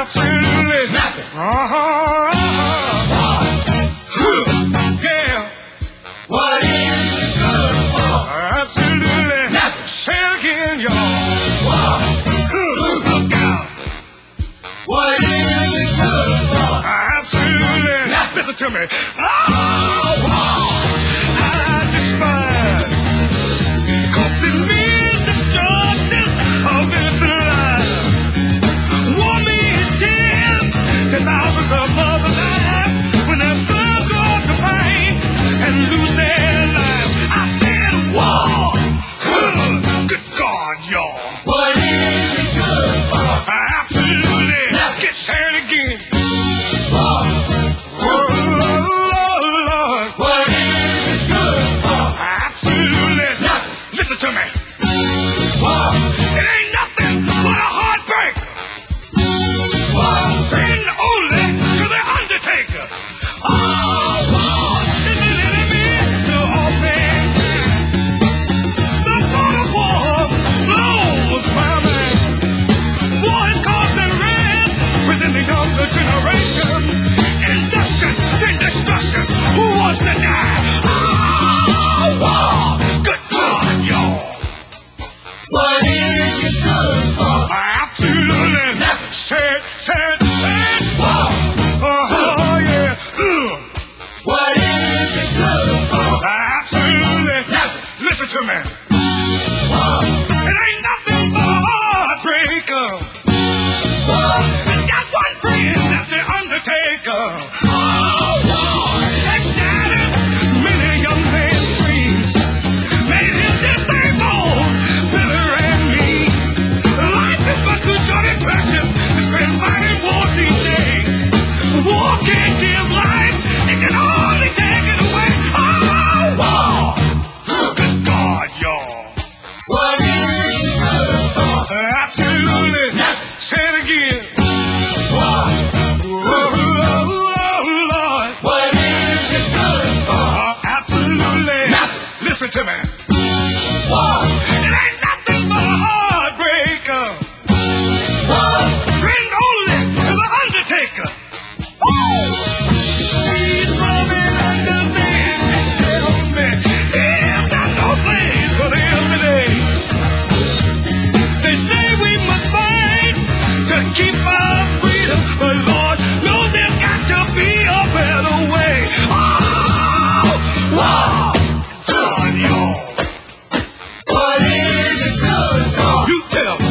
Absolutely nothing. Yeah. What is it good for? Absolutely nothing. Say it again, y'all. Look out. What is it good for? Absolutely nothing. Listen to me. I despise. 'Cause it means destruction of innocent life. War means tears to thousands of mothers die when their sons go up to fight and lose their lives. I said war. Good God, y'all. What is it good for? Absolutely. Get sad again. War. Oh, Lord. What is it good for? Absolutely. nothing. Listen to me. War. It ain't nothing but a heartbreak. War. Friend only to the Undertaker. Oh, war is an enemy to all mankind. The thought of war blows my mind. War is causing rest within the younger generation. Induction, then destruction. Who wants to die? Oh, war. Good God, y'all. What is it good for? Absolutely. Sad. War. Oh, yeah. What is it good for? Absolutely. nothing. Listen to me. War. It ain't nothing but a heartbreaker. War. I got one friend, that's the Undertaker. Oh, Lord. That shattered many young men's dreams. Made him disabled, Billy and me. Life is much too short and precious to spend fighting wars each day. War can't give life, it can only take it away. Oh, war. Good God, y'all. What is it good for? Absolutely. Say it again. War. Oh, Lord. What is it good for? Absolutely. Listen to me. War. It ain't nothing but a heartbreaker. War. Friend only to the Undertaker. Please love and understand and tell me he's got no place for the everyday. They say we must fight to keep our freedom, but Lord knows there's got to be a better way. Oh, wow, God, y'all. What is it good for? You tell me.